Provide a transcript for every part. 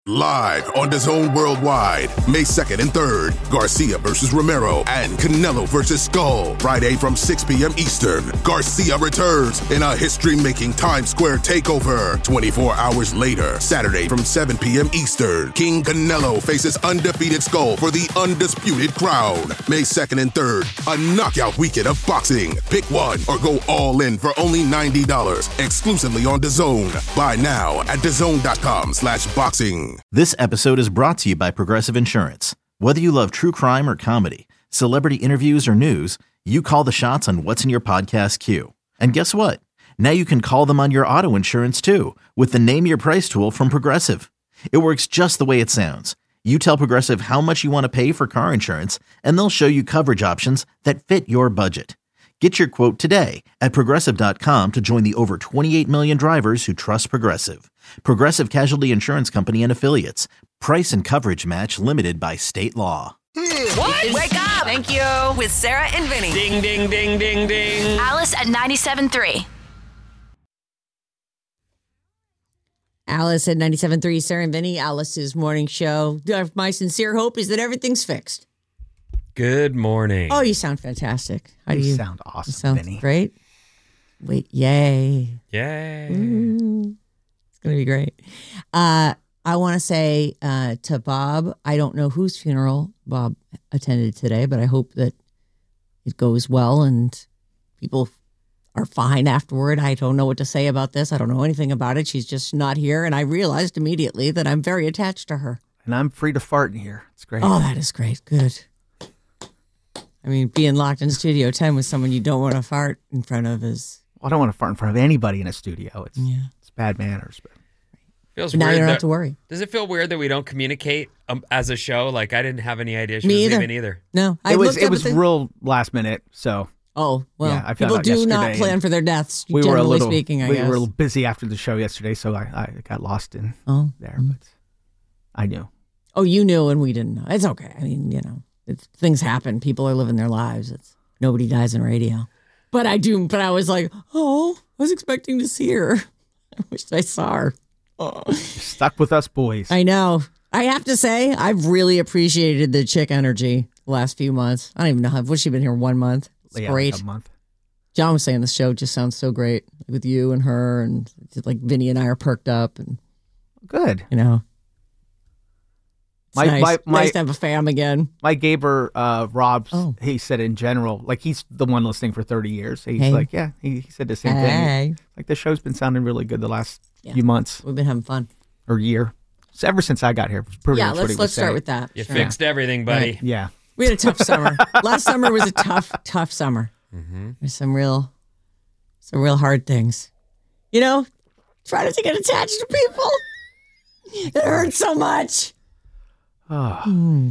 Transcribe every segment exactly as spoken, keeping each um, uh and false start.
Live on DAZN Worldwide, May second and third, Garcia versus Romero and Canelo versus Skull. Friday from six p.m. Eastern, Garcia returns in a history-making Times Square takeover. twenty-four hours later, Saturday from seven p.m. Eastern, King Canelo faces undefeated Skull for the undisputed crown. May second and third, a knockout weekend of boxing. Pick one or go all in for only ninety dollars, exclusively on DAZN. Buy now at DAZN.com slash boxing. This episode is brought to you by Progressive Insurance. Whether you love true crime or comedy, celebrity interviews or news, you call the shots on what's in your podcast queue. And guess what? Now you can call them on your auto insurance too with the Name Your Price tool from Progressive. It works just the way it sounds. You tell Progressive how much you want to pay for car insurance, and they'll show you coverage options that fit your budget. Get your quote today at Progressive dot com to join the over twenty-eight million drivers who trust Progressive. Progressive Casualty Insurance Company and Affiliates. Price and coverage match limited by state law. What? Wake up! Thank you. With Sarah and Vinny. Ding, ding, ding, ding, ding. Alice at ninety-seven point three. Alice at ninety-seven point three, Sarah and Vinny, Alice's morning show. My sincere hope is that everything's fixed. Good morning. Oh, you sound fantastic. How you do you sound awesome, you sound Vinny. Great. Wait, yay. Yay. Mm, it's going to be great. Uh, I want to say uh, to Bob, I don't know whose funeral Bob attended today, but I hope that it goes well and people are fine afterward. I don't know what to say about this. I don't know anything about it. She's just not here. And I realized immediately that I'm very attached to her. And I'm free to fart in here. It's great. Oh, that is great. Good. I mean, being locked in Studio ten with someone you don't want to fart in front of is... Well, I don't want to fart in front of anybody in a studio. It's yeah. it's bad manners. But feels but now weird you don't that, have to worry. Does it feel weird that we don't communicate um, as a show? Like, I didn't have any idea she Me was either. leaving either. No. I it was looked it up was at the... real last minute, so... Oh, well, yeah, I found people out do not yesterday, plan and for their deaths, we generally were a little, speaking, I we guess. were a little busy after the show yesterday, so I, I got lost in oh. there, but I knew. Oh, you knew and we didn't know. It's okay. I mean, you know, it's, things happen. People are living their lives. It's nobody dies in radio. But I do, but I was like, oh, I was expecting to see her. I wish I saw her. Oh. Stuck with us boys. I know. I have to say, I've really appreciated the chick energy the last few months. I don't even know how, what's she been here, one month? It's yeah, great. Like a month. John was saying the show just sounds so great with you and her, and just like Vinny and I are perked up, and good. You know, it's my, nice. my, my, nice to have a fam again. My Gaber, uh, Rob, oh. he said in general, like he's the one listening for thirty years. He's hey. like, yeah, he, he said the same hey. thing. Like the show's been sounding really good the last yeah. few months. We've been having fun. Or year. So ever since I got here, pretty yeah, much let's what he let's was start saying. with that. You sure. fixed everything, buddy. Right. Yeah. We had a tough summer. Last summer was a tough, tough summer. Mm-hmm. There's some real, some real hard things. You know, try not to get attached to people. It hurts so much. Oh. Hmm.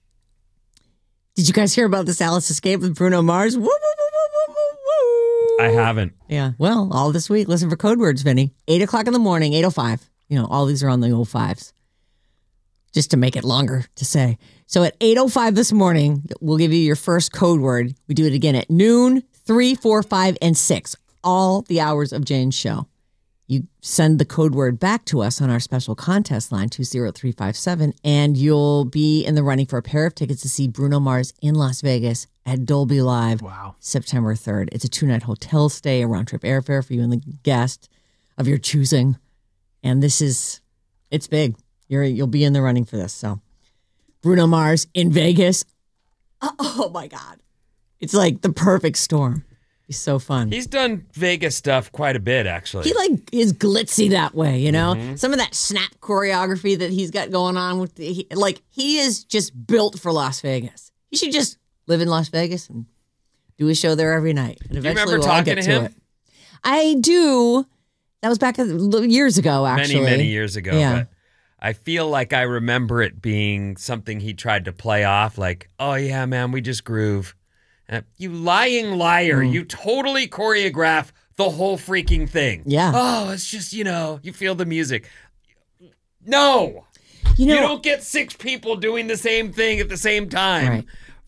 Did you guys hear about this Alice escape with Bruno Mars? Woo, woo, woo, woo, woo, woo. I haven't. Yeah. Well, all this week. Listen for code words, Vinny. Eight o'clock in the morning, eight oh five. You know, all these are on the oh fives. Just to make it longer to say. So at eight oh five this morning, we'll give you your first code word. We do it again at noon, three, four, five, and six. All the hours of Jane's show. You send the code word back to us on our special contest line, two zero three five seven, and you'll be in the running for a pair of tickets to see Bruno Mars in Las Vegas at Dolby Live. Wow. September third. It's a two-night hotel stay, a round-trip airfare for you and the guest of your choosing. And this is, it's big. You're, you'll be in the running for this. So Bruno Mars in Vegas. Oh, oh my God. It's like the perfect storm. He's so fun. He's done Vegas stuff quite a bit, actually. He like is glitzy that way, you know? Mm-hmm. Some of that snap choreography that he's got going on with the, he, like he is just built for Las Vegas. He should just live in Las Vegas and do a show there every night. And do you eventually remember we'll all talking get to him? it. I do. That was back years ago, actually. Many, many years ago. Yeah. But I feel like I remember it being something he tried to play off like, oh, yeah, man, we just groove. Uh, you lying liar. Mm. You totally choreograph the whole freaking thing. Yeah. Oh, it's just, you know, you feel the music. No. You know, you don't get six people doing the same thing at the same time. Right.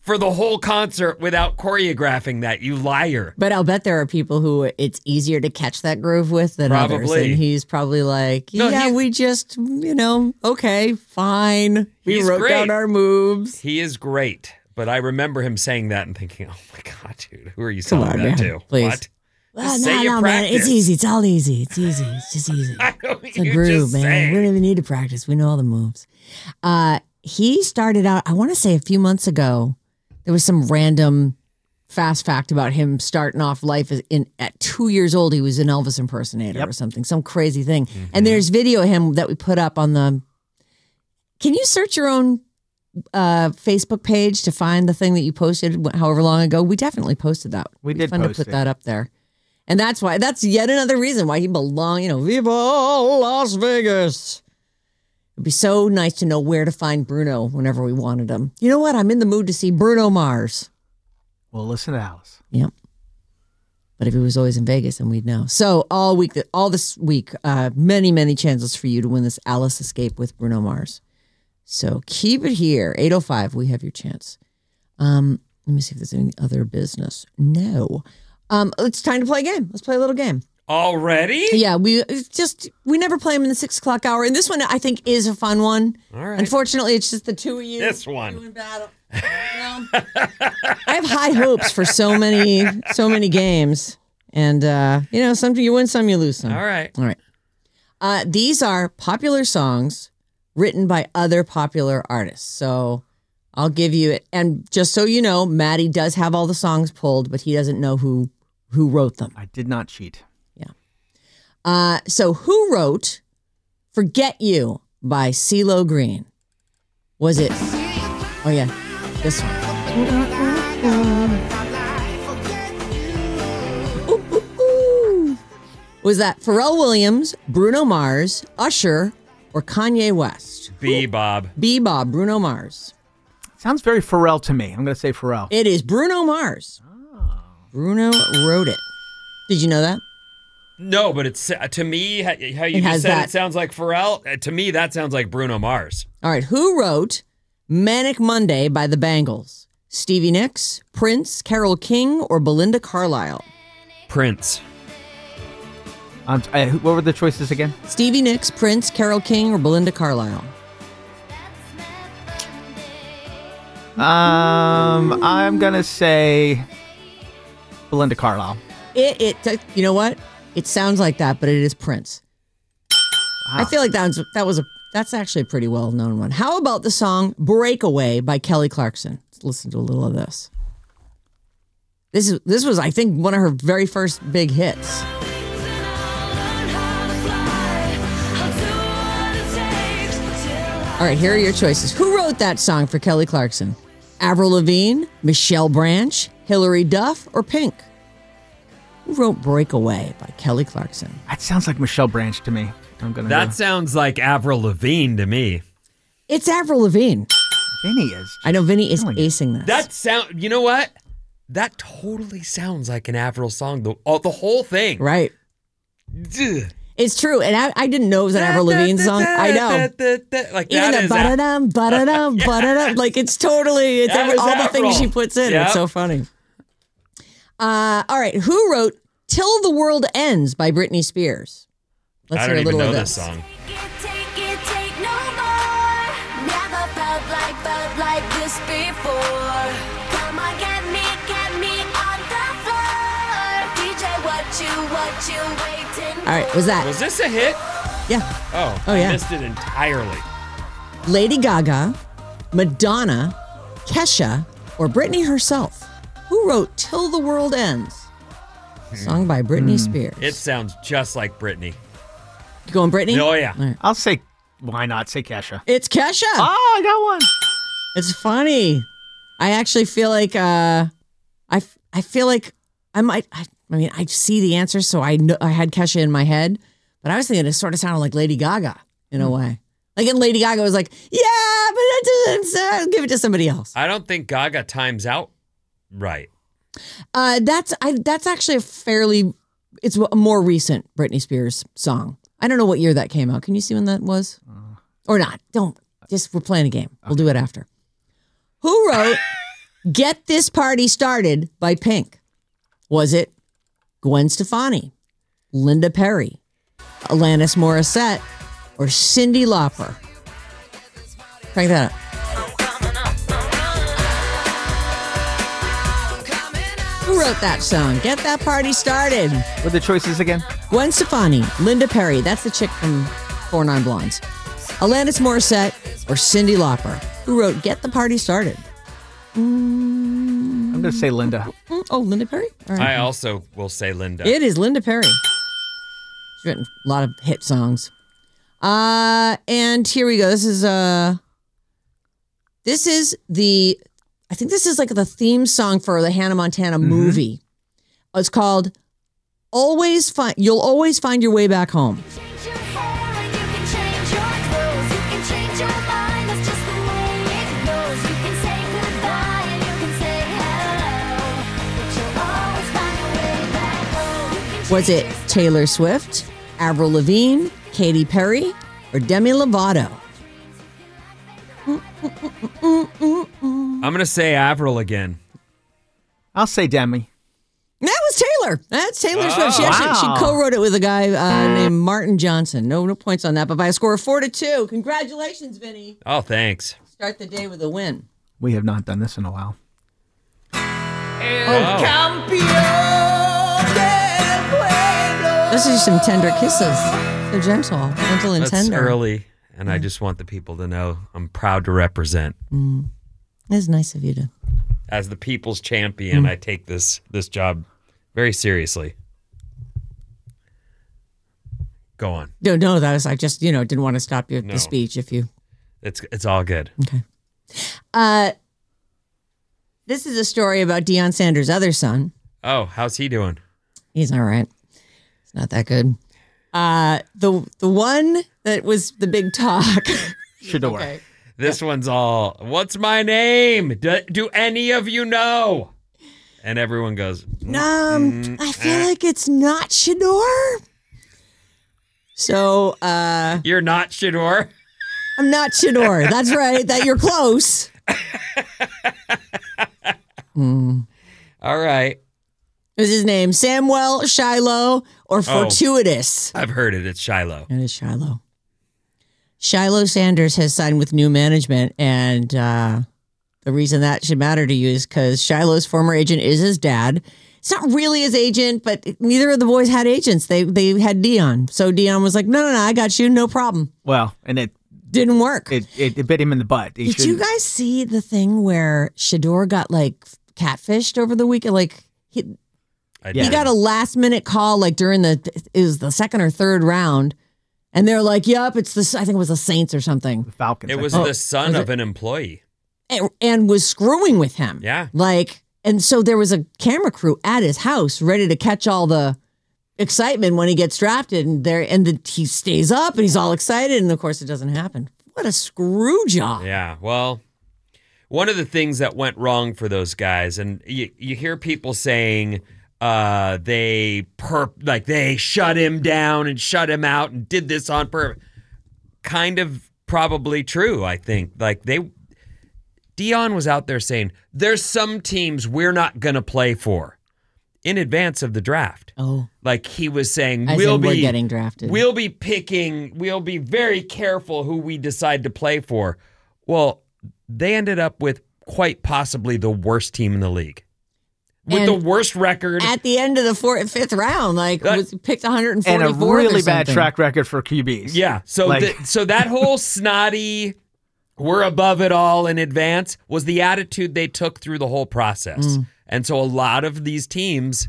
for the whole concert without choreographing that, you liar. But I'll bet there are people who it's easier to catch that groove with than others. Probably. And he's probably like, No, yeah, he- we just, you know, okay, fine. We He's wrote great. down our moves. He is great, but I remember him saying that and thinking, oh my God, dude, who are you Come telling on, that man, to? please. What? Well, Just no, say you no, man. It's practice. easy. It's all easy. It's easy. It's just easy. I know It's a you're groove, just man. saying. We don't even need to practice. We know all the moves. Uh, he started out, I want to say a few months ago, there was some random fast fact about him starting off life as in at two years old. He was an Elvis impersonator Yep. or something, some crazy thing. Mm-hmm. And there's video of him that we put up on the. Can you search your own uh, Facebook page to find the thing that you posted however long ago? We definitely posted that. We It'd be did fun to post put it. that up there. And that's why, that's yet another reason why he belong, you know, Viva Las Vegas. It'd be so nice to know where to find Bruno whenever we wanted him. You know what? I'm in the mood to see Bruno Mars. Well, listen to Alice. Yep. But if he was always in Vegas, then we'd know. So all week, all this week, uh, many, many chances for you to win this Alice Escape with Bruno Mars. So keep it here. eight oh five, we have your chance. Um, let me see if there's any other business. No. Um, it's time to play a game. Let's play a little game. Already? Yeah, we it's just we never play them in the six o'clock hour, and this one I think is a fun one. All right. Unfortunately, it's just the two of you. This one. doing battle. You know? I have high hopes for so many, so many games, and uh, you know, some you win, some you lose some. All right. All right. Uh, these are popular songs written by other popular artists. So I'll give you it, and just so you know, Maddie does have all the songs pulled, but he doesn't know who who wrote them. I did not cheat. Uh, so who wrote Forget You by CeeLo Green? Was it, oh yeah, this one. Ooh, ooh, ooh. Was that Pharrell Williams, Bruno Mars, Usher, or Kanye West? B, Bob. Bebob, Bruno Mars. Sounds very Pharrell to me. I'm going to say Pharrell. It is Bruno Mars. Bruno wrote it. Did you know that? No, but it's uh, to me, how how you It just has said that. it sounds like Pharrell. Uh, to me, that sounds like Bruno Mars. All right, who wrote Manic Monday by the Bangles? Stevie Nicks, Prince, Carole King, or Belinda Carlisle? Prince. Um, uh, who- what were the choices again? Stevie Nicks, Prince, Carole King, or Belinda Carlisle? Um, I'm going to say Belinda Carlisle. It, it, you know what? It sounds like that, but it is Prince. I feel like that was, that was a, that's actually a pretty well known one. How about the song Breakaway by Kelly Clarkson? Let's listen to a little of this. This is, this was, I think, one of her very first big hits. All right, here are your choices. Who wrote that song for Kelly Clarkson? Avril Lavigne, Michelle Branch, Hilary Duff, or Pink? Who wrote Breakaway by Kelly Clarkson? That sounds like Michelle Branch to me. I'm going to That go. sounds like Avril Lavigne to me. It's Avril Lavigne. Vinny is. I know Vinny is Killing it. acing this. That sound. You know what? That totally sounds like an Avril song. The oh, the whole thing. right. Ugh. It's true. And I, I didn't know it was an Avril Lavigne song. I know. Like Even that the is ba-da-dum, ba-da-dum, ba-da-dum. Like it's totally, it's That every, is all the things Avril. she puts in. Yep. It's so funny. Uh, all right. Who wrote Till the World Ends by Britney Spears? Let's I hear don't a even little know of this song. Take it, take no more. Never felt like, felt like this before. Come on, get me, get me on the floor. D J, what you, what you waiting for? All right. Was that? Was this a hit? Yeah. Oh, Oh, I yeah. missed it entirely. Lady Gaga, Madonna, Kesha, or Britney herself? Who wrote Till the World Ends? Song by Britney Spears. It sounds just like Britney. You going Britney? Oh, yeah. All right. I'll say, why not say Kesha? It's Kesha. Oh, I got one. It's funny. I actually feel like uh, I f- I feel like I might. I, I mean, I see the answer, so I know I had Kesha in my head, but I was thinking it sort of sounded like Lady Gaga in a way. Like, and Lady Gaga was like, "Yeah, but it doesn't sound. Give it to somebody else." I don't think Gaga times out right. Uh, that's I. That's actually a fairly. It's a more recent Britney Spears song. I don't know what year that came out. Can you see when that was, or not? Don't. Just we're playing a game. We'll do it after. Who wrote Get This Party Started by Pink. Was it Gwen Stefani, Linda Perry, Alanis Morissette, or Cyndi Lauper? Crank that up. Who wrote that song? Get That Party Started. What are the choices again? Gwen Stefani, Linda Perry, that's the chick from Four Non Blondes, Alanis Morissette, or Cyndi Lauper. Who wrote Get the Party Started? I'm going to say Linda. Mm, Oh, Linda Perry? All right. I also will say Linda. It is Linda Perry. She's written a lot of hit songs. Uh, and here we go. This is uh, this is the, I think this is like the theme song for the Hannah Montana movie. It's called "Always Find." You'll always find your way back home. Change your hair and you can change your clothes. You can change your mind, that's just the way it goes. You can say goodbye and you can say hello, but you'll always find your way back home. You can Was it Taylor Swift, Avril Lavigne, Katy Perry, or Demi Lovato? I'm going to say Avril again. I'll say Demi. That was Taylor. That's Taylor Swift. She Oh, actually wow. she co-wrote it with a guy uh, named Martin Johnson. No, no points on that, but by a score of four to two. Congratulations, Vinny. Oh, thanks. Start the day with a win. We have not done this in a while. Oh. Those are some tender kisses. They're gentle, gentle and That's tender. early, and I just want the people to know I'm proud to represent. It's nice of you to. As the people's champion, I take this this job very seriously. Go on. No, no, that was I just you know didn't want to stop your No. the speech if you. It's it's all good. Okay. Uh, this is a story about Deion Sanders' other son. Oh, how's he doing? He's all right. It's not that good. Uh, the the one that was the big talk. Shador. Okay. This one's all, what's my name? Do, do any of you know? And everyone goes, Um, I feel like it's not Shador. So, uh, you're not Shador? I'm not Shador. That's right. That you're close. All right. Is his name Samuel, Shiloh, or Fortuitous? I've heard it. It's Shiloh. It is Shiloh. Shiloh Sanders has signed with new management, and uh, the reason that should matter to you is because Shiloh's former agent is his dad. It's not really his agent, but neither of the boys had agents. They they had Deion. So Deion was like, no, no, no, I got you. No problem. Well, and it Didn't work. it, it, it bit him in the butt. He Did you shouldn't- guys see the thing where Shador got like catfished over the weekend? Like he, I Yeah. he got a last minute call like during the it was the second or third round, and they're like, "Yep, it's the I think it was the Saints or something," Falcons. It I was think. the son was of an employee. and, and was screwing with him. Yeah. like, and so there was a camera crew at his house ready to catch all the excitement when he gets drafted, and there and the, he stays up and he's all excited, and of course it doesn't happen. What a screw job! Yeah. Well, one of the things that went wrong for those guys, and you, you hear people saying uh, they perp like they shut him down and shut him out and did this on purpose. Kind of probably true, I think. Like they, Deion was out there saying, "There's some teams we're not going to play for," in advance of the draft. Oh, Like he was saying, as we'll in be we're getting drafted. We'll be picking. We'll be very careful who we decide to play for. Well, they ended up with quite possibly the worst team in the league, with And the worst record. at the end of the fourth, fifth round, like That- was picked one hundred and forty-fourth a really or bad something. track record for Q Bs. yeah. So Like- the, so that whole snotty, we're above it all in advance was the attitude they took through the whole process. Mm. And so a lot of these teams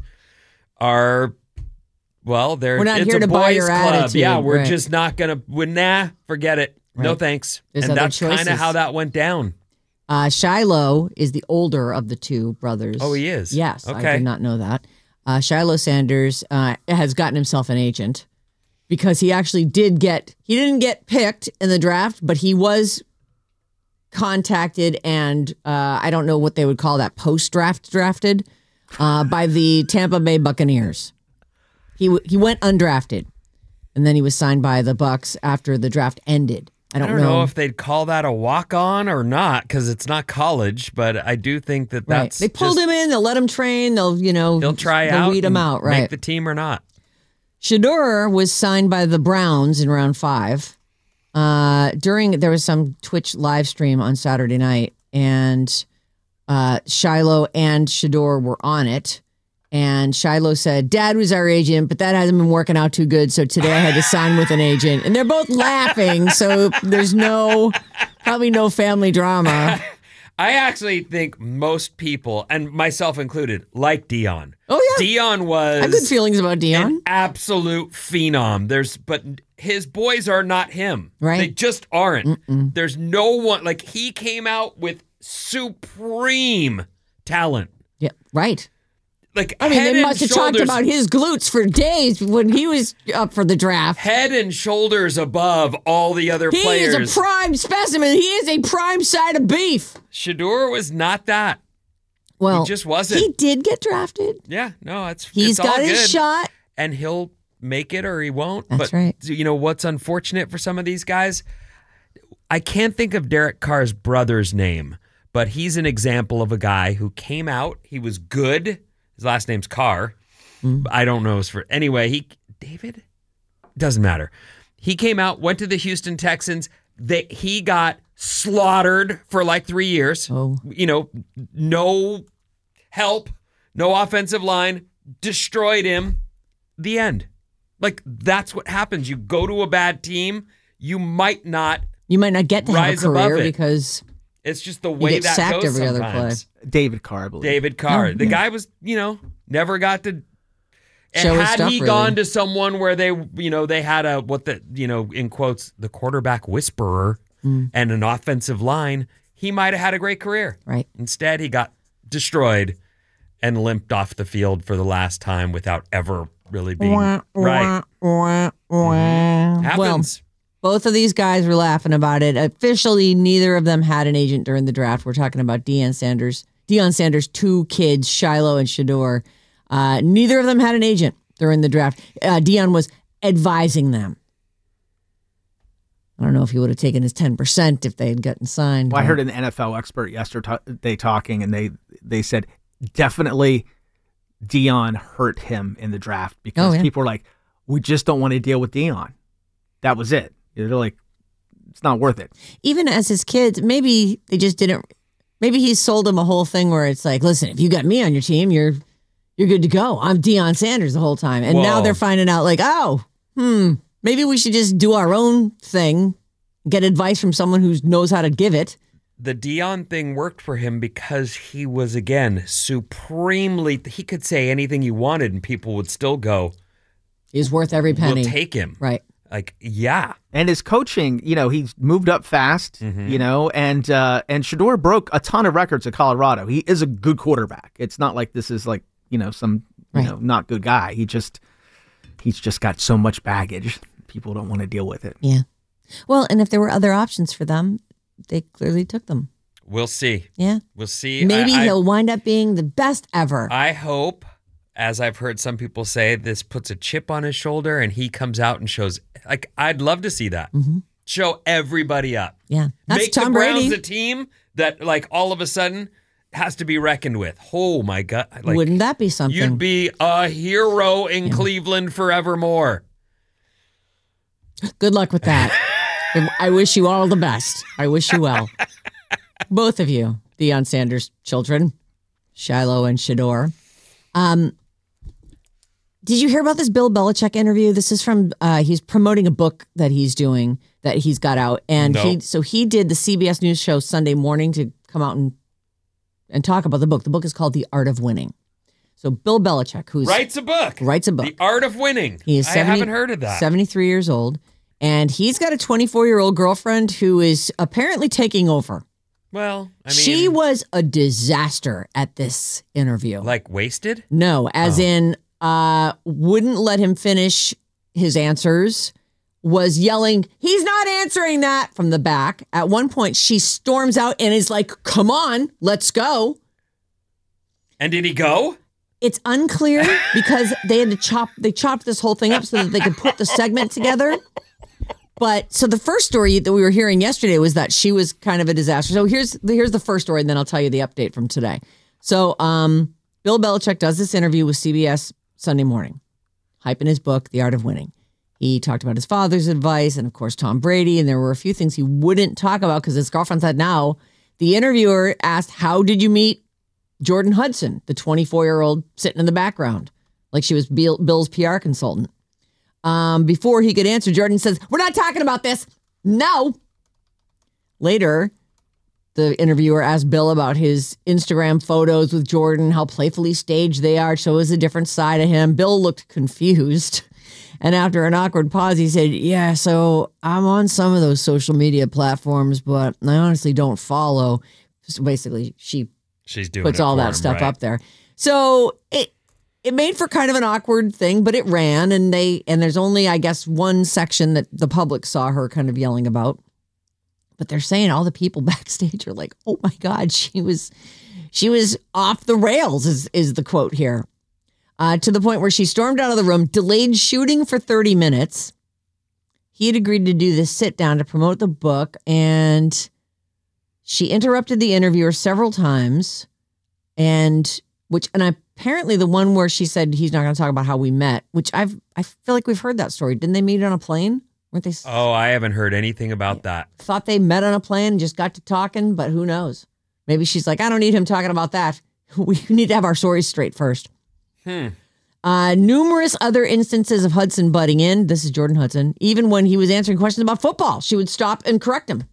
are. Well, they're We're not it's here a to buy boys your club. attitude, Yeah, we're right. just not gonna. We're, nah, forget it. No Right. thanks. There's and other that's kind of choices. how that went down. Uh, Shiloh is the older of the two brothers. Oh, he is? Yes, I Okay. did not know that. Uh, Shiloh Sanders uh, has gotten himself an agent because he actually did get. He didn't get picked in the draft, but he was contacted and uh, I don't know what they would call that post draft drafted uh, by the Tampa Bay Buccaneers. He w- he went undrafted, and then he was signed by the Bucks after the draft ended. I don't, I don't know. if they'd call that a walk-on or not, because it's not college. But I do think that Right. that's They pulled just, him in. They'll let him train. They'll, you know, They'll try they'll out, weed him and out. Right. Make the team or not. Shador was signed by the Browns in round five. Uh, during there was some Twitch live stream on Saturday night, and uh, Shiloh and Shador were on it. And Shiloh said, "Dad was our agent, but that hasn't been working out too good. So today I had to sign with an agent." And they're both laughing, so there's no, probably no family drama. I actually think most people, and myself included, like Dion. Oh yeah, Dion was I have good feelings about Dion. an absolute phenom. There's, but his boys are not him. Right. They just aren't. There's no one like he came out with supreme talent. Yeah, right. Like I mean, head they and must have talked shoulders- about his glutes for days when he was up for the draft. head and shoulders above all the other He players. is a prime specimen. He is a prime side of beef. Shador was not that. Well, He just wasn't. He did get drafted. Yeah, no, it's He's it's all got his good. shot. and he'll make it or he won't. That's but right. you know what's unfortunate for some of these guys? I can't think of Derek Carr's brother's name, but he's an example of a guy who came out. He was good. His last name's Carr. Mm. I don't know his for anyway. He David doesn't matter. He came out, went to the Houston Texans. They he got slaughtered for like three years. Oh. You know, no help, no offensive line, destroyed him. The end. Like that's what happens. You go to a bad team, you might not. You might not get to have a Rise above career it. because It's just the way get that sacked goes every other sometimes. David Carr, I believe. David Carr. Oh, the yeah. guy was, you know, never got to. And Show his had stuff, he really. gone to someone where they, you know, they had a what the, you know, in quotes, the quarterback whisperer Mm. and an offensive line, he might have had a great career. right. Instead, he got destroyed and limped off the field for the last time without ever really being right. Wah, wah. Happens. Well, both of these guys were laughing about it. Officially, neither of them had an agent during the draft. We're talking about Deion Sanders. Deion Sanders' two kids, Shiloh and Shador. Uh, neither of them had an agent during the draft. Uh, Deion was advising them. I don't know if he would have taken his ten percent if they had gotten signed. Well, I but- heard an N F L expert yesterday talking, and they they said definitely Dion hurt him in the draft because Oh, yeah. people were like, we just don't want to deal with Dion. That was it. They're like, it's not worth it. Even as his kids, maybe they just didn't. Maybe he sold them a whole thing where it's like, listen, if you got me on your team, you're you're good to go. I'm Deion Sanders the whole time, and now Whoa. they're finding out like, oh, hmm, maybe we should just do our own thing, get advice from someone who knows how to give it. The Dion thing worked for him because he was, again, supremely, he could say anything he wanted and people would still go, Is worth every penny. we'll take him. Right. Like, yeah. And his coaching, you know, he's moved up fast, Mm-hmm. you know, and uh, and Shador broke a ton of records at Colorado. He is a good quarterback. It's not like this is like, you know, some, you Right. know, not good guy. He just, he's just got so much baggage. People don't want to deal with it. Yeah. Well, and if there were other options for them, they clearly took them. We'll see. Yeah. We'll see. Maybe I, I, he'll wind up being the best ever. I hope, as I've heard some people say, this puts a chip on his shoulder and he comes out and shows, like, I'd love to see that. Mm-hmm. Show everybody up. yeah. That's Make Tom the Browns Brady. a team that, like, all of a sudden has to be reckoned with. Oh, my God. Like, Wouldn't that be something? you'd be a hero in Cleveland forevermore. Good luck with that. I wish you all the best. I wish you well. Both of you, Deion Sanders' children, Shiloh and Shador. Um, did you hear about this Bill Belichick interview? This is from, uh, he's promoting a book that he's doing, that he's got out. And No. he, so he did the C B S News show Sunday morning to come out and, and talk about the book. The book is called The Art of Winning. So Bill Belichick, who's Writes a book. writes a book. The Art of Winning. He is I seventy haven't heard of that. seventy-three years old, and he's got a twenty-four-year-old girlfriend who is apparently taking over. Well, I mean, She was a disaster at this interview. like wasted? no, as Oh. in uh, wouldn't let him finish his answers, was yelling, he's not answering that from the back. At one point, she storms out and is like, come on, let's go. And did he go? It's unclear because they had to chop, they chopped this whole thing up so that they could put the segment together. But so the first story that we were hearing yesterday was that she was kind of a disaster. So here's the, here's the first story, and then I'll tell you the update from today. So um, Bill Belichick does this interview with C B S Sunday Morning, hyping his book, The Art of Winning. He talked about his father's advice and, of course, Tom Brady. And there were a few things he wouldn't talk about because his girlfriend said no. The interviewer asked, how did you meet Jordan Hudson, the twenty-four-year-old sitting in the background, like she was Bill, Bill's P R consultant? Um, before he could answer, Jordan says, we're not talking about this. No. Later, the interviewer asked Bill about his Instagram photos with Jordan, how playfully staged they are, shows a different side of him. Bill looked confused. And after an awkward pause, he said, yeah, so I'm on some of those social media platforms, but I honestly don't follow. So basically, she She's doing puts it all for that him, stuff right? up there. So it it made for kind of an awkward thing, but it ran, and they and there's only, I guess, one section that the public saw her kind of yelling about. But they're saying all the people backstage are like, oh my God, she was she was off the rails, is is the quote here. Uh, to the point where she stormed out of the room, delayed shooting for thirty minutes. He had agreed to do this sit down to promote the book, and she interrupted the interviewer several times. And which, and apparently the one where she said he's not going to talk about how we met, which I've, I feel like we've heard that story. Didn't they meet on a plane? Weren't they? Oh, I haven't heard anything about that. Thought they met on a plane and just got to talking, but who knows? Maybe she's like, I don't need him talking about that. We need to have our stories straight first. Hmm. Uh, numerous other instances of Hudson butting in. This is Jordan Hudson. Even when he was answering questions about football, she would stop and correct him.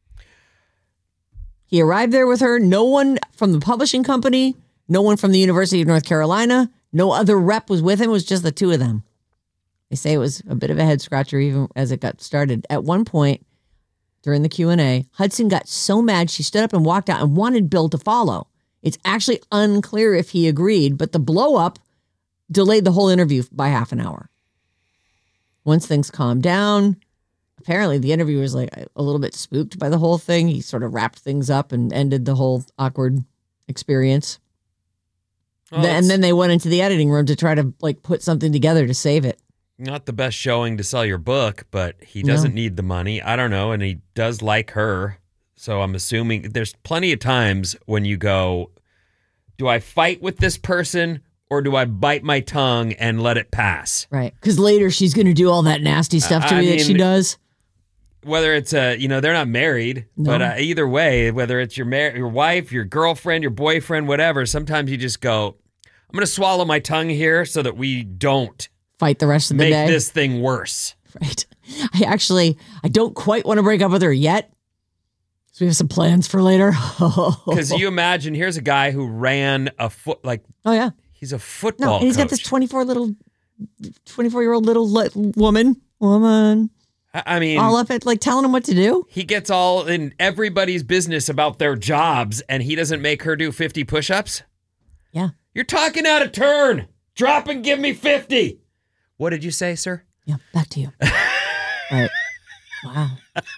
He arrived there with her. No one from the publishing company, no one from the University of North Carolina, no other rep was with him. It was just the two of them. They say it was a bit of a head scratcher even as it got started. At one point during the Q and A, Hudson got so mad she stood up and walked out and wanted Bill to follow. It's actually unclear if he agreed, but the blow up delayed the whole interview by half an hour. Once things calmed down, apparently the interviewer was like a little bit spooked by the whole thing. He sort of wrapped things up and ended the whole awkward experience. Well, Then- and it's then they went into the editing room to try to like put something together to save it. not the best showing to sell your book, but he doesn't No. need the money. I don't know, and he does like her. So I'm assuming there's plenty of times when you go, do I fight with this person or do I bite my tongue and let it pass? Right. Because later she's going to do all that nasty stuff to I me that she mean, does. Whether it's a, you know, they're not married, No. but uh, either way, whether it's your mar- your wife, your girlfriend, your boyfriend, whatever, sometimes you just go, I'm going to swallow my tongue here so that we don't Fight the rest of the make day. this thing worse. Right. I actually, I don't quite want to break up with her yet. So we have some plans for later. Because you imagine, here's a guy who ran a foot, like Oh, yeah. he's a No, football and he's coach. got this twenty-four little, twenty-four-year-old little li- woman, woman, I I mean, all up at like telling him what to do. he gets all in everybody's business about their jobs, and he doesn't make her do fifty push-ups? Yeah. You're talking out of turn. Drop and give me fifty. What did you say, sir? Yeah. Back to you. Right. Wow.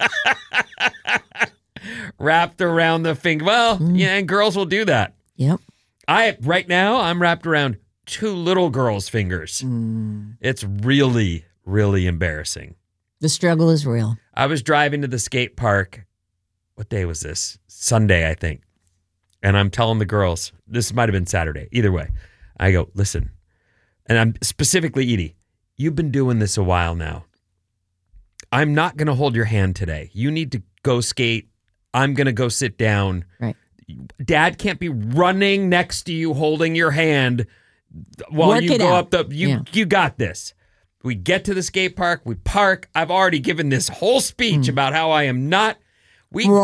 Wrapped around the finger. Well, Mm. yeah, and girls will do that. Yep. I right now I'm wrapped around two little girls' fingers. Mm. It's really, really embarrassing. The struggle is real. I was driving to the skate park. What day was this? Sunday, I think. And I'm telling the girls, this might have been Saturday. Either way, I go, listen, and I'm specifically Edie, you've been doing this a while now. I'm not going to hold your hand today. You need to go skate. I'm going to go sit down. Right. Dad can't be running next to you holding your hand while Work you it go out. up the you Yeah. you got this. We get to the skate park, we park. I've already given this whole speech Mm. about how I am not we, we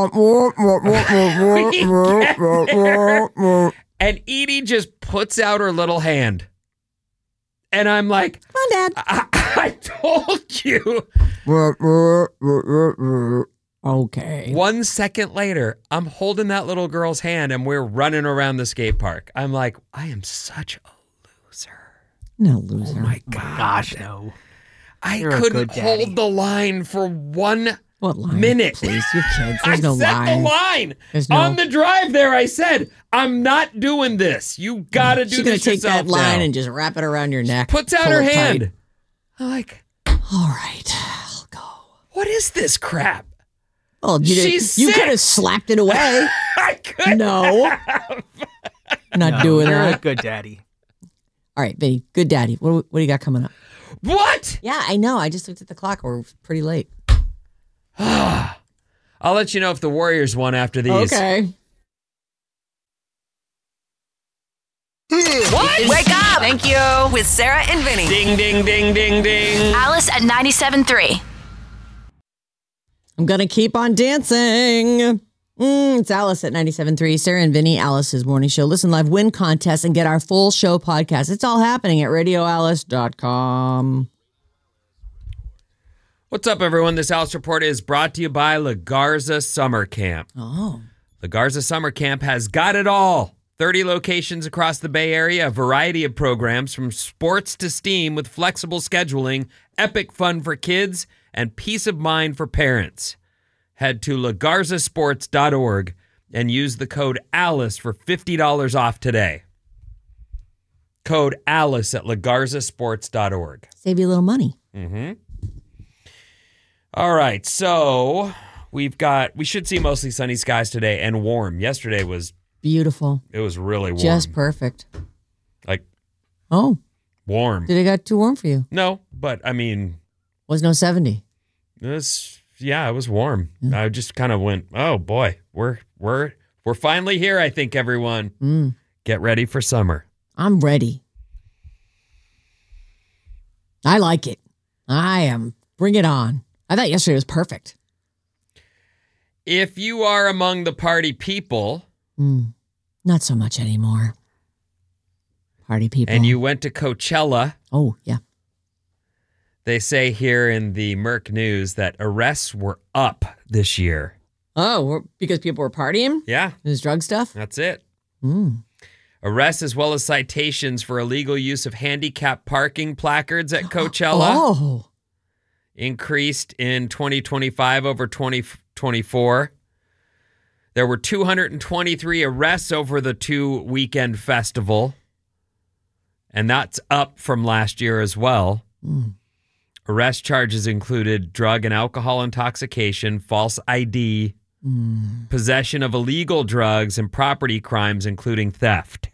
get there, and Edie just puts out her little hand. And I'm like, Come on, Dad. I, I told you. Okay. One second later, I'm holding that little girl's hand and we're running around the skate park. I'm like, I am such a loser. No loser. Oh my God. Gosh, no. I You're a couldn't good daddy. hold the line for one What line? minute. Please, you kids. There's I no said line. the line. There's no- On the drive there, I said, I'm not doing this. You got to do She's gonna this take yourself that line now. and just wrap it around your neck. Puts out pull her it tight. hand. I'm like, All right, I'll go. What is this crap? Oh, you, She's you six. could have slapped it away. I could. No. Not No, doing you're that. a good daddy. All right, Vinny, good daddy. What, what do you got coming up? What? Yeah, I know. I just looked at the clock. We're pretty late. I'll let you know if the Warriors won after these. Okay. What? Wake up! Thank you. With Sarah and Vinny. Ding, ding, ding, ding, ding. Alice at ninety-seven point three. I'm going to keep on dancing. Mm, it's Alice at ninety-seven point three. Sarah and Vinny, Alice's morning show. Listen live, win contest, and get our full show podcast. It's all happening at radio alice dot com. What's up, everyone? This Alice Report is brought to you by La Garza Summer Camp. Oh. La Garza Summer Camp has got it all. thirty locations across the Bay Area, a variety of programs from sports to STEAM with flexible scheduling, epic fun for kids, and peace of mind for parents. Head to la garza sports dot org and use the code ALICE for fifty dollars off today. Code ALICE at la garza sports dot org. Save you a little money. Mm-hmm. All right, so we've got, we should see mostly sunny skies today and warm. Yesterday was, Beautiful. it was really warm. Just perfect. Like, Oh, warm. did it get too warm for you? No, but I mean, Was no seventy. it was, yeah, it was warm. I just kind of went, oh boy, we're, we're, we're finally here, I think, everyone. Mm, Get ready for summer. I'm ready. I like it. I am. Bring it on. I thought yesterday was perfect. If you are among the party people Mm, not so much anymore. Party people. and you went to Coachella, Oh, yeah. they say here in the Merck News that arrests were up this year. Oh, we're- because people were partying? Yeah, There's drug stuff? that's it. Mm. Arrests as well as citations for illegal use of handicap parking placards at Coachella Oh. increased in twenty twenty-five over twenty twenty-four. There were two hundred twenty-three arrests over the two-weekend festival, and that's up from last year as well. Mm. Arrest charges included drug and alcohol intoxication, false I D, Mm. possession of illegal drugs, and property crimes, including theft.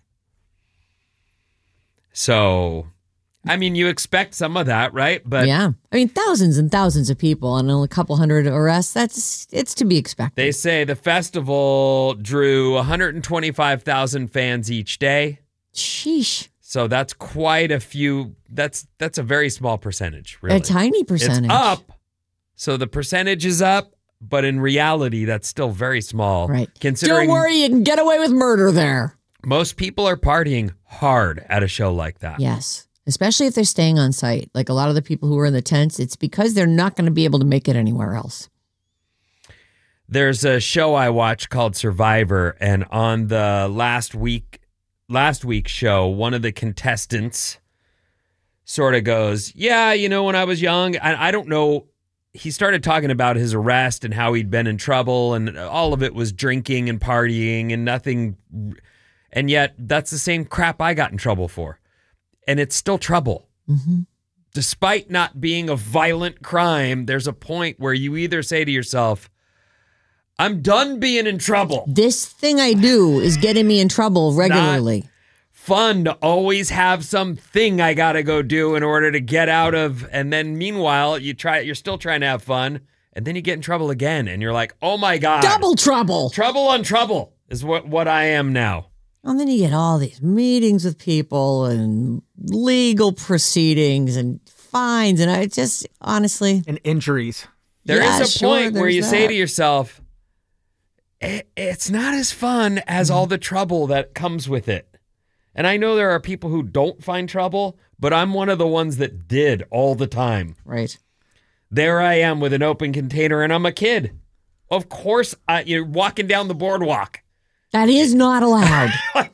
So, I mean, you expect some of that, right? But Yeah. I mean, thousands and thousands of people and only a couple hundred arrests. That's, it's to be expected. they say the festival drew one hundred twenty-five thousand fans each day. Sheesh. So that's quite a few. That's that's a very small percentage, really. A tiny percentage. It's up. So the percentage is up, but in reality, that's still very small. Right. Considering Don't worry, you can get away with murder there. most people are partying hard at a show like that. Yes. Especially if they're staying on site. Like a lot of the people who are in the tents, it's because they're not going to be able to make it anywhere else. There's a show I watch called Survivor, and on the last week last week's show, one of the contestants sort of goes, yeah, you know, when I was young, I, I don't know. He started talking about his arrest and how he'd been in trouble, and all of it was drinking and partying and nothing. And yet that's the same crap I got in trouble for. And it's still trouble. Mm-hmm. Despite not being a violent crime, there's a point where you either say to yourself, I'm done being in trouble. This thing I do is getting me in trouble regularly. Fun to always have something I got to go do in order to get out of. And then meanwhile, you try, you're still trying to have fun. And then you get in trouble again. And you're like, oh my God. Double trouble. Trouble on trouble is what, what I am now. And then you get all these meetings with people and legal proceedings and fines. And I just, honestly, And injuries. There Yeah, is a sure, point where there's you say that. to yourself, "I- it's not as fun as all the trouble that comes with it. And I know there are people who don't find trouble, but I'm one of the ones that did all the time. right. There I am with an open container, and I'm a kid. Of course, I, you're walking down the boardwalk. That is not allowed. Like,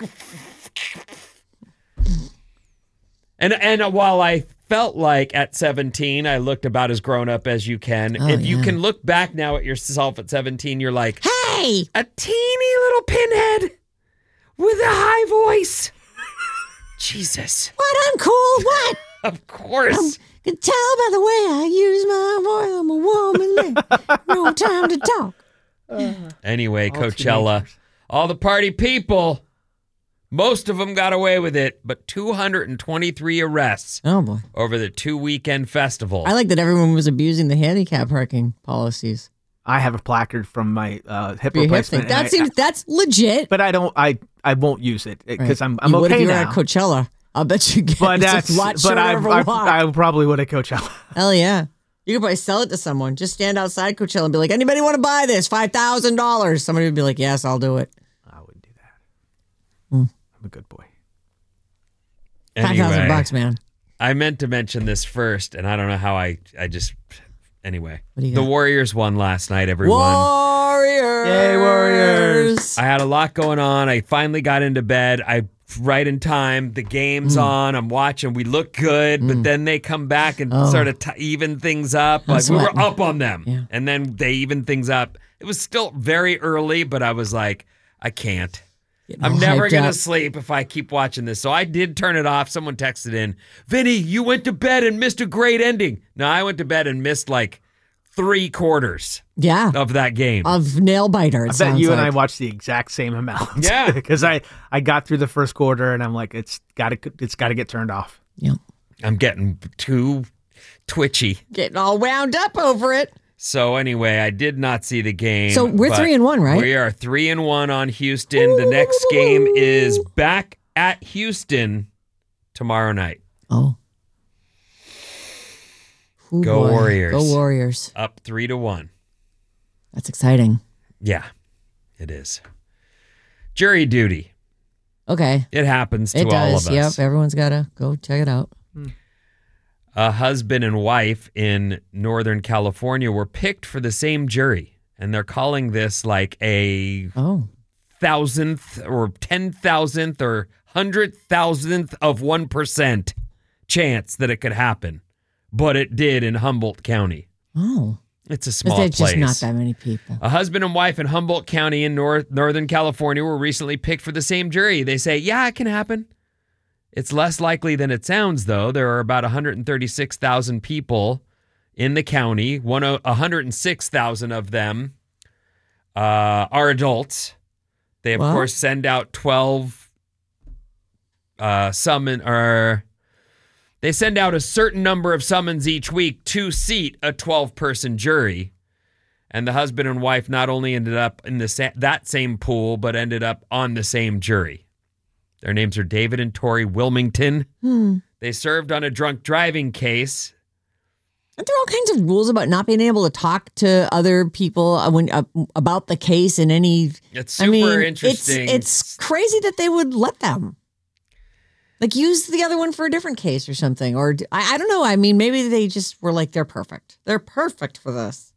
and and while I felt like at seventeen, I looked about as grown up as you can. Oh, if you yeah. can look back now at yourself at seventeen, you're like, Hey, a teeny little pinhead with a high voice. Jesus. what uncool? What? Of course. You can tell by the way I use my voice. I'm a woman. No time to talk. Anyway, All Coachella, teenagers. all the party people, most of them got away with it, but two hundred twenty-three arrests Oh, boy. over the two-weekend festival. I like that everyone was abusing the handicap parking policies. I have a placard from my uh, hip For your hip replacement. thing. and That I- seems, that's legit. but I don't. I I won't use it because Right. I'm I'm you would okay if you were now. at Coachella. I'll bet you get but it's a that's lot but shorter I, of a I, walk. I probably would at Coachella. Hell yeah. You could probably sell it to someone. Just stand outside Coachella and be like, anybody want to buy this? five thousand dollars. Somebody would be like, yes, I'll do it. I wouldn't do that. I'm a good boy. five thousand Anyway, bucks, man. I meant to mention this first, and I don't know how I, I just, anyway. What do you The got? Warriors won last night, everyone. Warriors. Yay, Warriors. I had a lot going on. I finally got into bed. I right in time. The game's Mm. on. I'm watching. We look good, but then they come back and Oh. sort of t- even things up. I'm Like we were sweating. up on them, Yeah. and then they even things up. It was still very early, but I was like, I can't. Getting I'm all never hyped going to up. sleep if I keep watching this. So I did turn it off. Someone texted in, Vinny, you went to bed and missed a great ending. No, I went to bed and missed like three quarters Yeah. of that game. Of nail biter. It I bet sounds you and I like. watched the exact same amount. Yeah. because I I got through the first quarter and I'm like, it's got to it's got to get turned off. Yeah. I'm getting too twitchy. Getting all wound up over it. So anyway, I did not see the game. So we're but three and one, right? We are three and one on Houston. The next game is back at Houston tomorrow night. Oh. Ooh, Go boy. Warriors. Go Warriors. Up three to one. That's exciting. Yeah, it is. Jury duty. Okay. It happens to It all does. of us. Yep. Everyone's got to go check it out. A husband and wife in Northern California were picked for the same jury, and they're calling this like a Oh. thousandth or ten thousandth or hundred thousandth of one percent chance that it could happen, but it did in Humboldt County. Oh. It's a But small there's place. just not that many people. A husband and wife in Humboldt County in North Northern California were recently picked for the same jury. They say, yeah, it can happen. It's less likely than it sounds, though. There are about one hundred thirty-six thousand people in the county. One, one hundred six thousand of them uh, are adults. They, of What? course, send out twelve uh, summon or they send out a certain number of summons each week to seat a twelve-person jury. And the husband and wife not only ended up in the sa- that same pool, but ended up on the same jury. Their names are David and Tori Wilmington. Hmm. They served on a drunk driving case. Aren't there all kinds of rules about not being able to talk to other people uh, when uh, about the case in any? It's super I mean, interesting. It's, it's crazy that they would let them. Like use the other one for a different case or something. Or d- I, I don't know. I mean, maybe they just were like, they're perfect. They're perfect for this.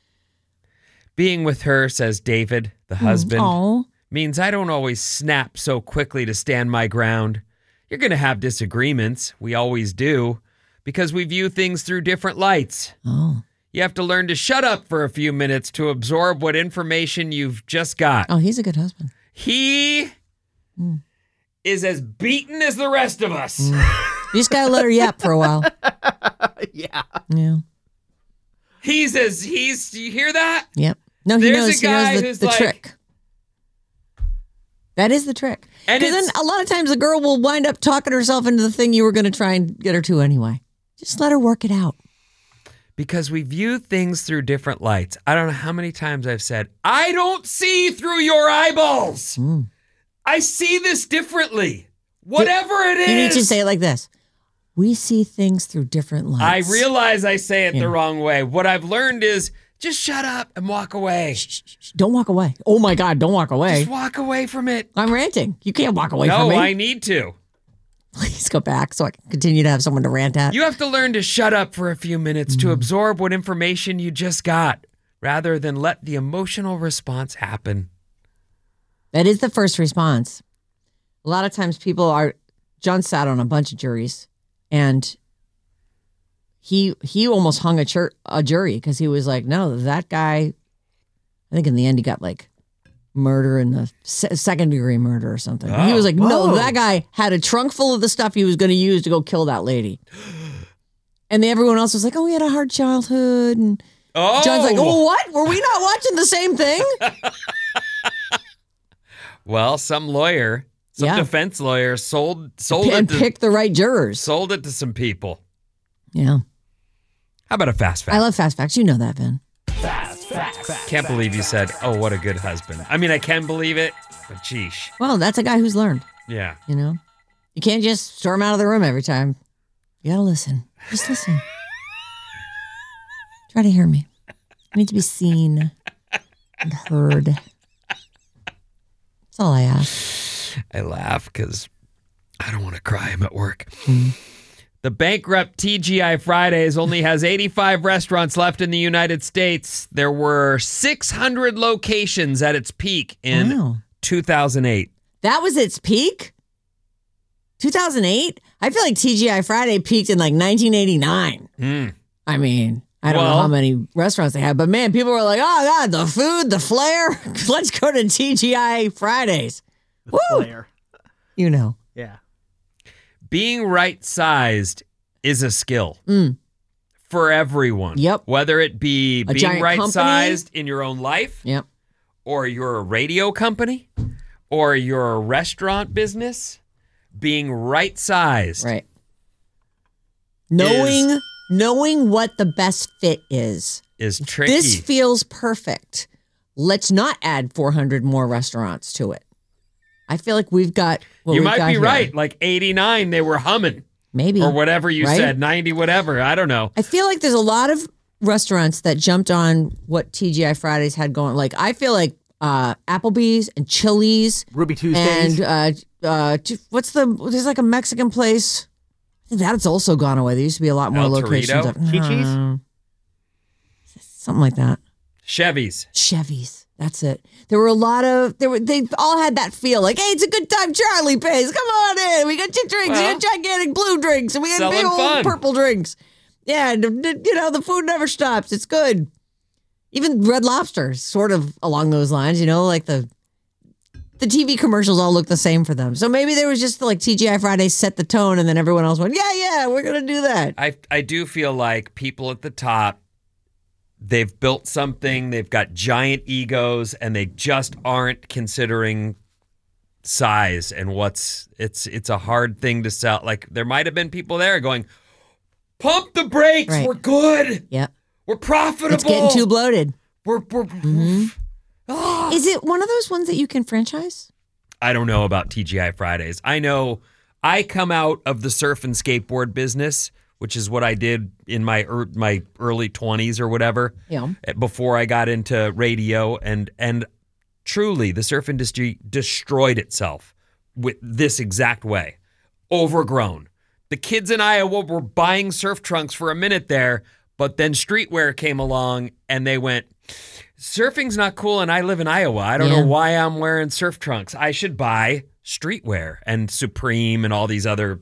Being with her, says David, the husband, Oh, means I don't always snap so quickly to stand my ground. You're going to have disagreements. We always do, because we view things through different lights. oh, You have to learn to shut up for a few minutes to absorb what information you've just got. oh, he's a good husband. He is as beaten as the rest of us. You just gotta let her yap for a while. Yeah. Yeah. He's as he's. You hear that? Yep. No, he There's knows. a guy he knows who's the, the like- trick. That is the trick. And Because then it's- a lot of times the girl will wind up talking herself into the thing you were going to try and get her to anyway. Just let her work it out. Because we view things through different lights. I don't know how many times I've said, I don't see through your eyeballs. Mm. I see this differently. Whatever it is. You need to say it like this. We see things through different I lights. realize I say it Yeah. the wrong way. What I've learned is just shut up and walk away. Shh, shh, shh. Don't walk away. Oh my God, don't walk away. Just walk away from it. I'm ranting. You can't walk away from No, me. I need to. Please go back so I can continue to have someone to rant at. You have to learn to shut up for a few minutes to absorb what information you just got rather than let the emotional response happen. That is the first response. A lot of times people are, John sat on a bunch of juries and he he almost hung a, chur- a jury because he was like, no, that guy, I think in the end he got like murder and the se- second degree murder or something. he was like, no, whoa. that guy had a trunk full of the stuff he was going to use to go kill that lady. And then everyone else was like, oh, we had a hard childhood. And Oh, John's like, oh, what? Were we not watching the same thing? well, some lawyer, some Yeah. defense lawyer sold sold And it to, picked the right jurors. sold it to some people. Yeah. How about a fast fact? I love fast facts. You know that, Vin. Can't believe you said, "Oh, what a good husband." I mean, I can believe it, but sheesh. Well, that's a guy who's learned, Yeah. you know? You can't just storm out of the room every time. You got to listen. Just listen. Try to hear me. I need to be seen and heard. That's all I ask. I laugh because I don't want to cry. I'm at work. Mm. The bankrupt T G I Fridays only has eighty-five restaurants left in the United States. There were six hundred locations at its peak in Wow. two thousand eight. That was its peak? two thousand eight? I feel like T G I Friday peaked in like nineteen eighty-nine. Mm. I mean, I don't know Well- how many restaurants they had, but man, people were like, oh, God, the food, the flair. Let's go to T G I Fridays. The Woo! flair. You know. Yeah. Being right-sized is a skill Mm. for everyone. Yep. Whether it be A being giant right-sized in your own life, Yep. or you're a radio company, or you're a restaurant business, being right-sized. Right. Knowing knowing what the best fit is. Is tricky. This feels perfect. Let's not add four hundred more restaurants to it. I feel like we've got what you we've might got be here. right. Like eighty-nine, they were humming. Maybe. Or whatever you Right? said, ninety, whatever. I don't know. I feel like there's a lot of restaurants that jumped on what T G I Fridays had going. Like, I feel like uh, Applebee's and Chili's Ruby Tuesdays. and uh, uh, t- what's the, there's like a Mexican place. I think that's also gone away. There used to be a lot more El locations. Torito? Of, Chi-Chi's? No. Something like that. Chevys. Chevys. That's it. There were a lot of, there were, they all had that feel like, hey, it's a good time. Charlie pays. Come on in. We got your drinks. Well, we got gigantic blue drinks. And we got selling big old fun. purple drinks. Yeah. And, you know, the food never stops. It's good. Even Red Lobster is sort of along those lines, you know, like the, the T V commercials all look the same for them. So maybe there was just like T G I Fridays set the tone and then everyone else went, yeah, yeah, we're going to do that. I I do feel like people at the top, they've built something, they've got giant egos, and they just aren't considering size and what's it's it's a hard thing to sell. Like there might have been people there going, pump the brakes, Right. we're good, Yeah. we're profitable. It's getting too bloated. We're, we're, Is it one of those ones that you can franchise? I don't know about T G I Fridays. I know I come out of the surf and skateboard business, which is what I did in my er, my early twenties or whatever. Yeah. Before I got into radio, and and truly the surf industry destroyed itself with this exact way. Overgrown. The kids in Iowa were buying surf trunks for a minute there, but then streetwear came along and they went, surfing's not cool and I live in Iowa. I don't Yeah. know why I'm wearing surf trunks. I should buy streetwear and Supreme and all these other,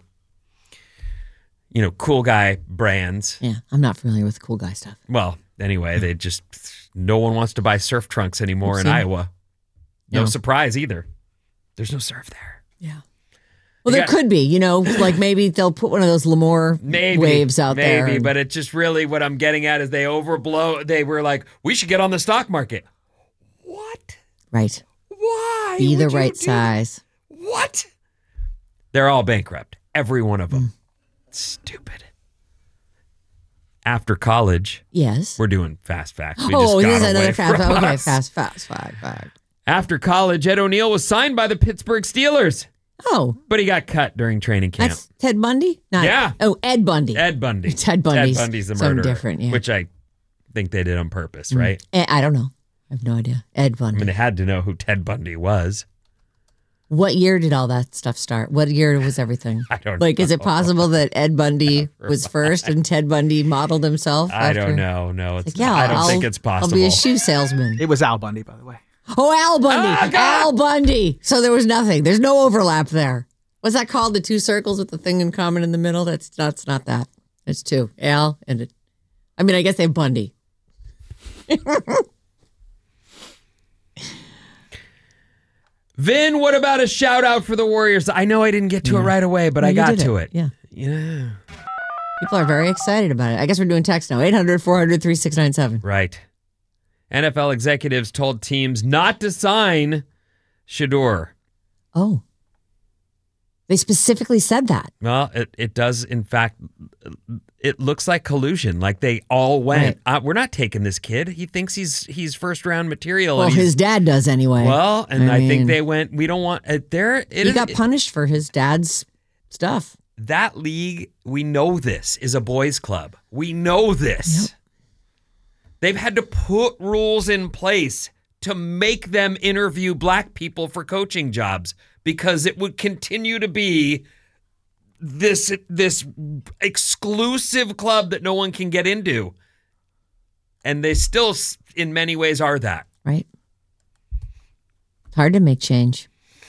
you know, cool guy brands. Yeah. I'm not familiar with cool guy stuff. Well, anyway, they just, no one wants to buy surf trunks anymore in Oopsie. Iowa. No No. surprise either. There's no surf there. Yeah. Well, You there got- could be, you know, like maybe they'll put one of those Lemoore Maybe waves out there. Maybe, and- but it just really what I'm getting at is they overblow. They were like, we should get on the stock market. What? right. Why? Be the would you right do size. that? What? They're all bankrupt. Every one of Mm. them. Stupid. After college, Yes. we're doing fast facts. We Oh, just this is got another away fast. from Okay, us. fast, fast, fast, fast. After college, Ed O'Neill was signed by the Pittsburgh Steelers, Oh, but he got cut during training camp. that's Ted Bundy? Not, Yeah. Oh, Ed Bundy. Ed Bundy. Ted Bundy's Ted Bundy's the something murderer. different, yeah. Which I think they did on purpose, right? Eh, I don't know. I have no idea. Ed I Bundy. mean, they had to know who Ted Bundy was. What year did all that stuff start? What year was everything? I don't Like, is it know. possible that Ed Bundy was first and Ted Bundy modeled himself? I after? don't know. No, it's Like, yeah, I don't I'll, think it's possible. I'll be a shoe salesman. It was Al Bundy, by the way. Oh, Al Bundy. Ah, God. Al Bundy. So there was nothing. There's no overlap there. What's that called? The two circles with the thing in common in the middle? That's that's not that. It's two. Al and it. I mean, I guess they have Bundy. Vin, what about a shout out for the Warriors? I know I didn't get to it right away, but I You got did to it. Yeah. Yeah. People are very excited about it. I guess we're doing text now. eight hundred, four hundred, thirty-six ninety-seven. Right. N F L executives told teams not to sign Shedeur. Oh. They specifically said that. Well, it, it does, in fact, it looks like collusion. Like they all went, Right. uh, we're not taking this kid. He thinks he's he's first round material. Well, and he's- his dad does anyway. Well, and I, mean, think they went, we don't want, uh, there. It he is, got punished for his dad's stuff. that league, we know this is a boys club. We know this. Yep. They've had to put rules in place to make them interview black people for coaching jobs because it would continue to be this this exclusive club that no one can get into. And they still, in many ways, are that. Right. Hard to make change.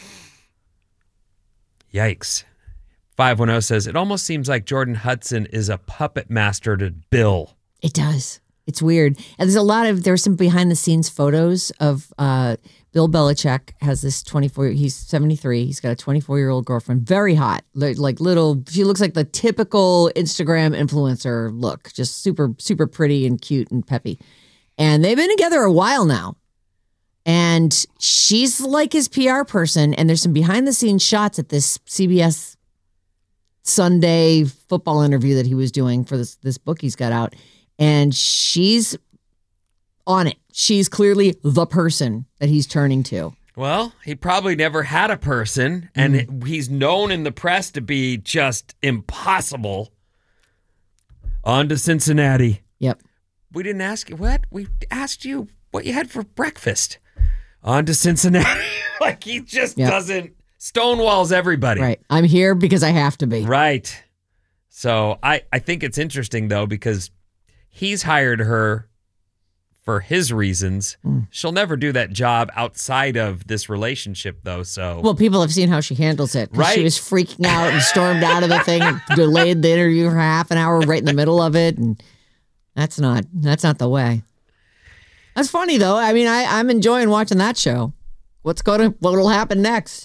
Yikes. five one zero says, it almost seems like Jordan Hudson is a puppet master to Bill. It does. It's weird. And there's a lot of, there's some behind the scenes photos of uh, Bill Belichick has this twenty-four, he's seventy-three. He's got a twenty-four year old girlfriend, very hot, like, like little, she looks like the typical Instagram influencer look, just super, super pretty and cute and peppy. And they've been together a while now. And she's like his P R person. And there's some behind the scenes shots at this C B S Sunday football interview that he was doing for this, this book he's got out. And she's on it. She's clearly the person that he's turning to. Well, he probably never had a person, and Mm. he's known in the press to be just impossible. On to Cincinnati. Yep. We didn't ask you what? We asked you what you had for breakfast. On to Cincinnati. Like he just Yep. doesn't, stonewalls everybody. Right. I'm here because I have to be. Right. So I, I think it's interesting, though, because he's hired her for his reasons. Mm. She'll never do that job outside of this relationship, though. So Well, people have seen how she handles it. 'Cause Right. She was freaking out and stormed out of the thing and delayed the interview for half an hour right in the middle of it. And that's not that's not the way. That's funny though. I mean, I, I'm enjoying watching that show. What's going to what'll happen next?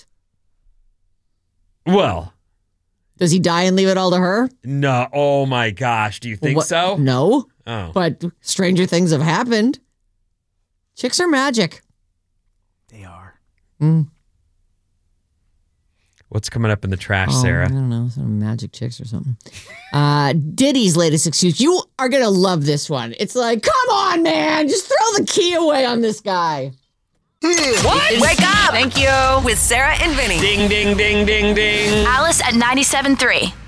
well, Does he die and leave it all to her? no. Oh my gosh. Do you think What- so? No. Oh. But stranger things have happened. Chicks are magic. They are. Mm. What's coming up in the trash, Oh, I Sarah? don't know, some magic chicks or something. Uh, Diddy's latest excuse. You are gonna love this one. It's like, come on, man, just throw the key away on this guy. What? Wake up! Thank you. With Sarah and Vinny. Ding, ding, ding, ding, ding. Alice at ninety-seven point three.